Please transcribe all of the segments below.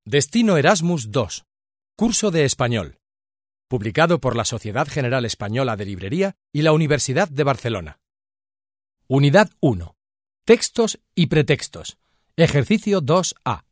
Destino Erasmus II. Curso de Español. Publicado por la Sociedad General Española de Librería y la Universidad de Barcelona. Unidad 1. Textos y pretextos. Ejercicio 2A.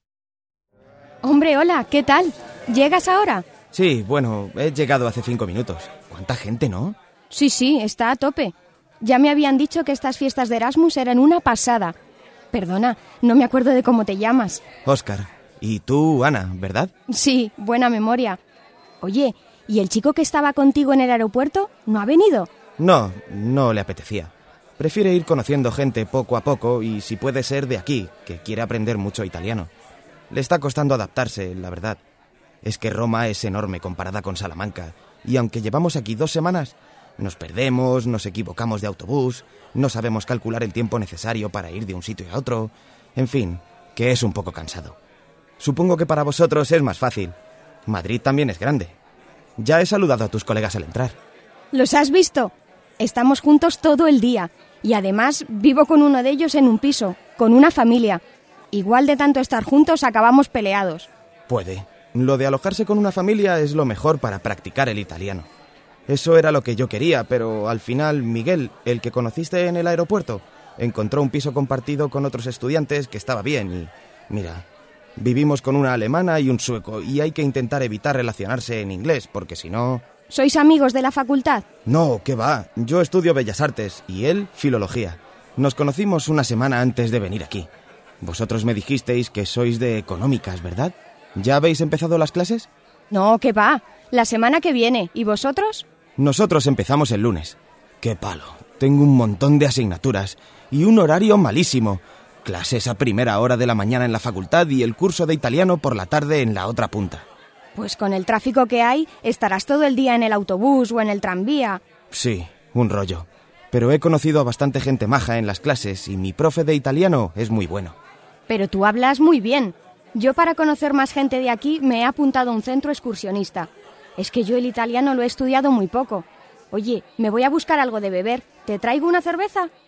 Hombre, hola, ¿qué tal? ¿Llegas ahora? Sí, bueno, he llegado hace 5 minutos. ¿Cuánta gente, no? Sí, está a tope. Ya me habían dicho que estas fiestas de Erasmus eran una pasada. Perdona, no me acuerdo de cómo te llamas. Óscar. Y tú, Ana, ¿verdad? Sí, buena memoria. Oye, ¿y el chico que estaba contigo en el aeropuerto no ha venido? No le apetecía. Prefiere ir conociendo gente poco a poco y si puede ser de aquí, que quiere aprender mucho italiano. Le está costando adaptarse, la verdad. Es que Roma es enorme comparada con Salamanca y aunque llevamos aquí 2 semanas, nos perdemos, nos equivocamos de autobús, no sabemos calcular el tiempo necesario para ir de un sitio a otro. En fin, que es un poco cansado. Supongo que para vosotros es más fácil. Madrid también es grande. Ya he saludado a tus colegas al entrar. ¿Los has visto? Estamos juntos todo el día. Y además vivo con uno de ellos en un piso, con una familia. Igual de tanto estar juntos acabamos peleados. Puede. Lo de alojarse con una familia es lo mejor para practicar el italiano. Eso era lo que yo quería, pero al final Miguel, el que conociste en el aeropuerto, encontró un piso compartido con otros estudiantes que estaba bien y... Mira, vivimos con una alemana y un sueco y hay que intentar evitar relacionarse en inglés, porque si no... ¿Sois amigos de la facultad? No, ¿qué va? Yo estudio Bellas Artes y él Filología. Nos conocimos una semana antes de venir aquí. Vosotros me dijisteis que sois de Económicas, ¿verdad? ¿Ya habéis empezado las clases? No, ¿qué va? La semana que viene. ¿Y vosotros? Nosotros empezamos el lunes. ¡Qué palo! Tengo un montón de asignaturas y un horario malísimo. Clases a primera hora de la mañana en la facultad y el curso de italiano por la tarde en la otra punta. Pues con el tráfico que hay, estarás todo el día en el autobús o en el tranvía. Sí, un rollo. Pero he conocido a bastante gente maja en las clases y mi profe de italiano es muy bueno. Pero tú hablas muy bien. Yo para conocer más gente de aquí me he apuntado a un centro excursionista. Es que yo el italiano lo he estudiado muy poco. Oye, me voy a buscar algo de beber. ¿Te traigo una cerveza?